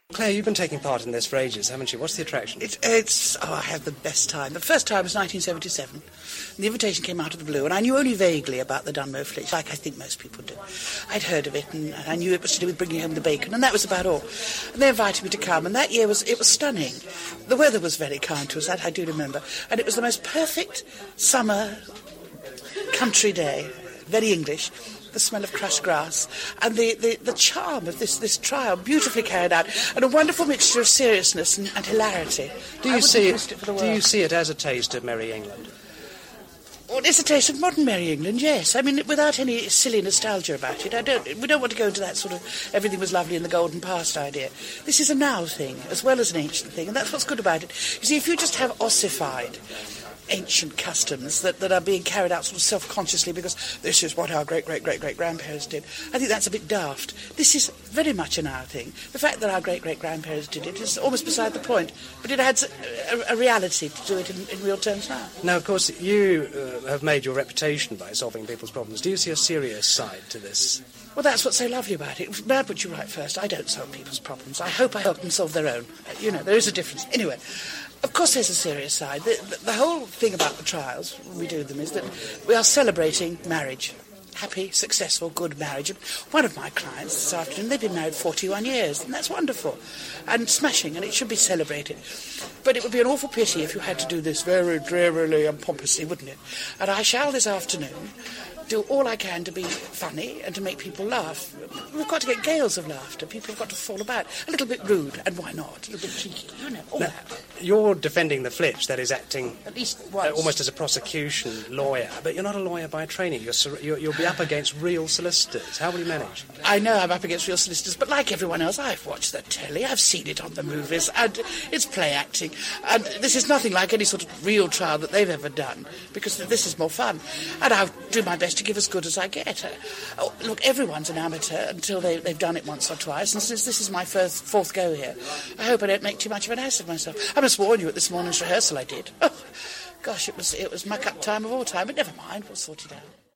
Claire, you've been taking part in this for ages, haven't you? What's the attraction? I had the best time. The first time was 1977. The invitation came out of the blue, and I knew only vaguely about the Dunmow Flitch, like I think most people do. I'd heard of it, and I knew it was to do with bringing home the bacon, and that was about all. And they invited me to come, and that year was stunning. The weather was very kind to us, that I do remember, and it was the most perfect summer country day, very English. The smell of crushed grass, and the charm of this trial, beautifully carried out, and a wonderful mixture of seriousness and hilarity. Do you see it as a taste of Merry England? Well, it's a taste of modern Merry England, yes. I mean, without any silly nostalgia about it. We don't want to go into that sort of everything was lovely in the golden past idea. This is a now thing, as well as an ancient thing, and that's what's good about it. You see, if you just have ossified ancient customs that are being carried out sort of self-consciously because this is what our great-great-great-great-grandparents did, I think that's a bit daft. This is very much an our thing. The fact that our great-great-grandparents did it is almost beside the point, but it adds a reality to do it in real terms now. Now, of course, you have made your reputation by solving people's problems. Do you see a serious side to this? Well, that's what's so lovely about it. May I put you right first? I don't solve people's problems. I hope I help them solve their own. You know, there is a difference. Anyway, of course there's a serious side. The whole thing about the trials, when we do them, is that we are celebrating marriage. Happy, successful, good marriage. One of my clients this afternoon, they've been married 41 years, and that's wonderful. And smashing, and it should be celebrated. But it would be an awful pity if you had to do this very drearily and pompously, wouldn't it? And I shall this afternoon do all I can to be funny and to make people laugh. We've got to get gales of laughter. People have got to fall about. A little bit rude, and why not? A little bit cheeky, you know, all that. You're defending the Flitch, that is acting at least once. Almost as a prosecution lawyer, but you're not a lawyer by training. You'll be up against real solicitors. How will you manage? I know I'm up against real solicitors, but like everyone else, I've watched the telly, I've seen it on the movies, and it's play acting. And this is nothing like any sort of real trial that they've ever done, because this is more fun. And I'll do my best to give as good as I get. Look, everyone's an amateur until they've done it once or twice, and since this is my fourth go here, I hope I don't make too much of an ass of myself. I must warn you, at this morning's rehearsal I did. Oh, gosh, it was muck-up time of all time, but never mind, we'll sort it out.